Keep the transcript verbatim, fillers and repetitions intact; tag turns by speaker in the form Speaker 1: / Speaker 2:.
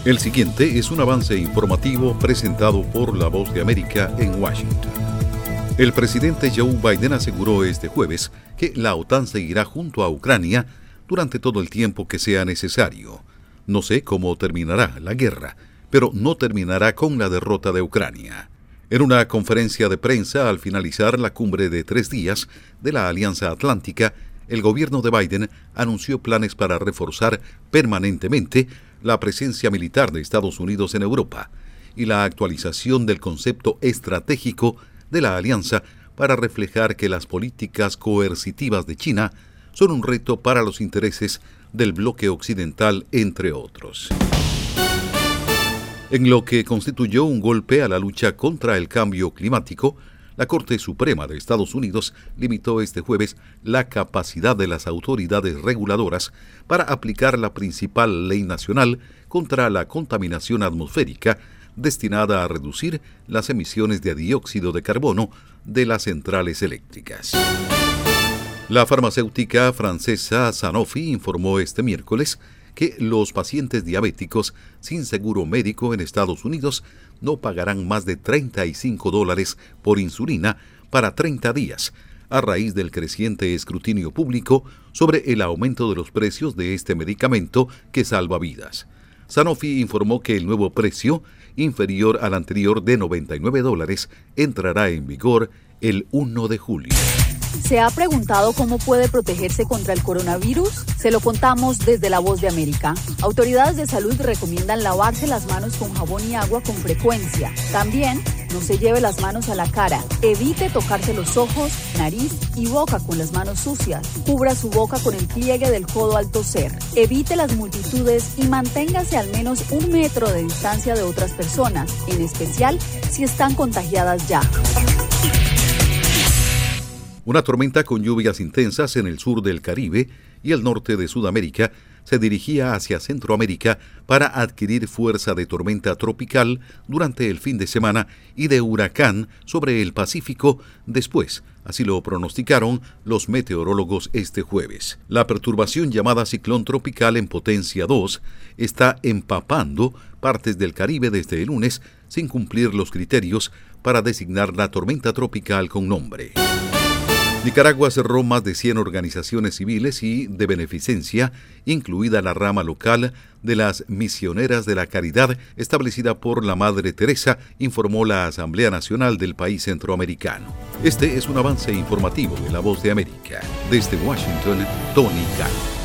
Speaker 1: El siguiente es un avance informativo presentado por La Voz de América en Washington. El presidente Joe Biden aseguró este jueves que la OTAN seguirá junto a Ucrania durante todo el tiempo que sea necesario. No sé cómo terminará la guerra, pero no terminará con la derrota de Ucrania. En una conferencia de prensa al finalizar la cumbre de tres días de la Alianza Atlántica, el gobierno de Biden anunció planes para reforzar permanentemente la presencia militar de Estados Unidos en Europa y la actualización del concepto estratégico de la alianza para reflejar que las políticas coercitivas de China son un reto para los intereses del bloque occidental, entre otros. En lo que constituyó un golpe a la lucha contra el cambio climático, la Corte Suprema de Estados Unidos limitó este jueves la capacidad de las autoridades reguladoras para aplicar la principal ley nacional contra la contaminación atmosférica destinada a reducir las emisiones de dióxido de carbono de las centrales eléctricas. La farmacéutica francesa Sanofi informó este miércoles que los pacientes diabéticos sin seguro médico en Estados Unidos no pagarán más de treinta y cinco dólares por insulina para treinta días, a raíz del creciente escrutinio público sobre el aumento de los precios de este medicamento que salva vidas. Sanofi informó que el nuevo precio, inferior al anterior de noventa y nueve dólares, entrará en vigor el primero de julio.
Speaker 2: ¿Se ha preguntado cómo puede protegerse contra el coronavirus? Se lo contamos desde La Voz de América. Autoridades de salud recomiendan lavarse las manos con jabón y agua con frecuencia. También, no se lleve las manos a la cara. Evite tocarse los ojos, nariz y boca con las manos sucias. Cubra su boca con el pliegue del codo al toser. Evite las multitudes y manténgase al menos un metro de distancia de otras personas, en especial si están contagiadas ya.
Speaker 1: Una tormenta con lluvias intensas en el sur del Caribe y el norte de Sudamérica se dirigía hacia Centroamérica para adquirir fuerza de tormenta tropical durante el fin de semana y de huracán sobre el Pacífico después, así lo pronosticaron los meteorólogos este jueves. La perturbación llamada ciclón tropical en potencia dos está empapando partes del Caribe desde el lunes sin cumplir los criterios para designar la tormenta tropical con nombre. Nicaragua cerró más de cien organizaciones civiles y de beneficencia, incluida la rama local de las Misioneras de la Caridad, establecida por la Madre Teresa, informó la Asamblea Nacional del país centroamericano. Este es un avance informativo de La Voz de América. Desde Washington, Tony Cano.